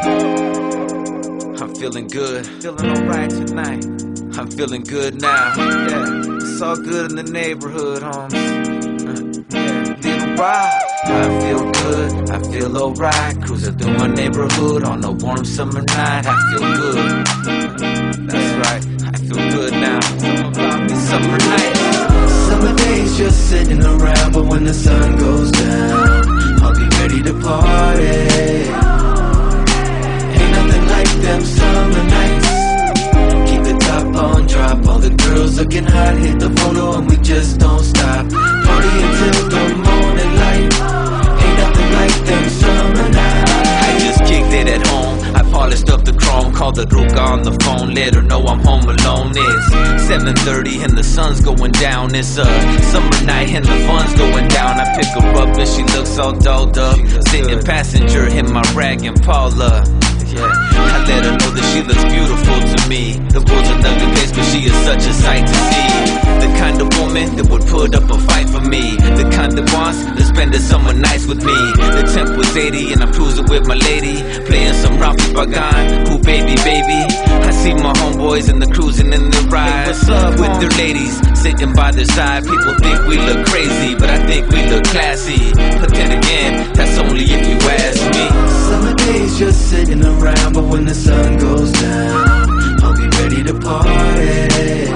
I'm feeling good, feeling alright tonight. I'm feeling good now, yeah. It's all good in the neighborhood, homes. Yeah, little ride. I feel good, I feel alright. Cruising through my neighborhood on a warm summer night. I feel good, that's right. I feel good now. It's summer night. Summer days just sitting around, but when the sun goes down, I'll be ready to party. Ain't nothing like them summer nights. Keep the top on drop, all the girls looking hot, hit the photo and we just don't stop. Party until the morning light. Ain't nothing like them summer nights. I just kicked it at home, I polished up the chrome, called the Ruka on the phone, let her know I'm home alone. It's 7:30 and the sun's going down. It's a summer night and the fun's going down. I pick her up and she looks all dolled up, sitting passenger in my rag and Paula. Yeah, I let her know that she looks beautiful to me. The world's an ugly place, but she is such a sight to see. The kind of woman that would put up a fight for me. The kind that wants to spend the summer nights with me. The temp was 80 and I'm cruising with my lady, playing some Rafi Pagan. Ooh baby, baby. I see my homeboys and the cruising in the ride, with their ladies sitting by their side. People think we look crazy, but I think we look classy. But then again, that's only if you ask me. Summer days just sitting around, but when the sun goes down, I'll be ready to party.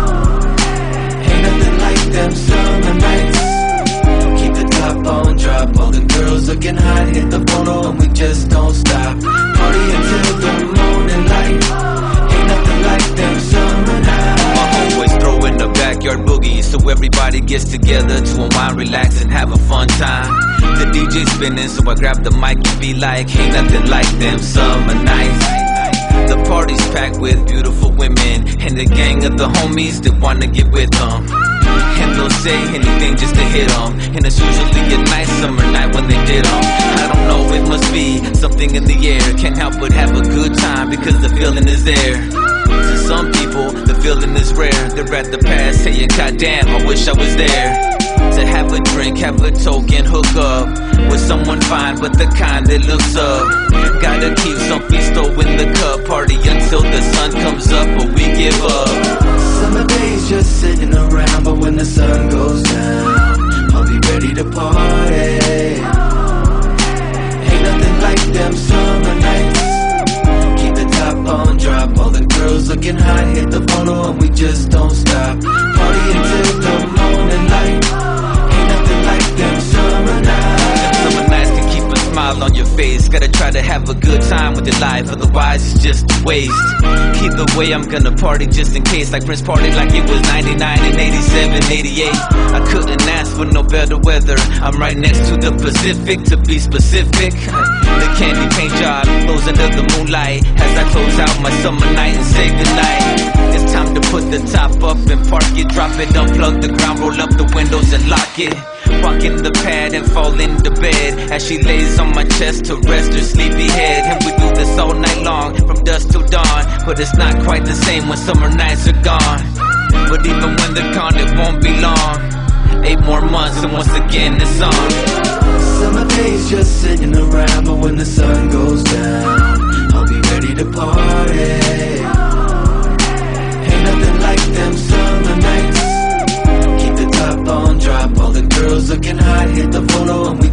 Ain't nothing like them summer nights. Keep the top on drop, all the girls looking hot, hit the photo and we just don't stop. Party until the morning light. Ain't nothing like them summer nights. My homeboys throwing the backyard boogie, so everybody gets together to unwind, relax and have a fun time. The DJ spinning, so I grab the mic and be like, ain't nothing like them summer nights. The party's packed with beautiful women and a gang of the homies that wanna get with them. And they'll say anything just to hit them, and it's usually a nice summer night when they did them. I don't know, it must be something in the air. Can't help but have a good time because the feeling is there. To some people, the feeling is rare. They're at the past saying, goddamn, I wish I was there. To have a drink, have a token, hook up with someone fine, but the kind that looks up. Gotta keep some fisto in the cup, party until the sun comes up, but we give up. Summer days just sitting around, but when the sun goes down, I'll be ready to party. Ain't nothing like them summer nights. Keep the top on drop, all the girls looking hot, hit the photo and we just don't stop. Party until the morning light. Ain't nothing like them summer nights. Them summer nights can keep a smile on your face. Gotta try to have a good time with your life, otherwise it's just a waste. Either way, I'm gonna party just in case, like Prince partied like it was 99 and 87, 88. I couldn't ask for no better weather. I'm right next to the Pacific, to be specific. The candy paint job glows under the moonlight as I close out my summer night and say goodnight. It's time to put the top up and park it, drop it, unplug the ground, roll up the windows and lock it. Walk in the pad and fall into bed as she lays on my chest to rest her sleepy head. And we do this all night long, from dusk till dawn. But it's not quite the same when summer nights are gone. But even when they're gone, it won't be long. 8 more months and once again it's on. Summer days just sitting around, but when the sun goes down, I'll be ready to party. Ain't nothing like them summer nights. Keep the top on drop, all the girls looking hot, hit the photo and we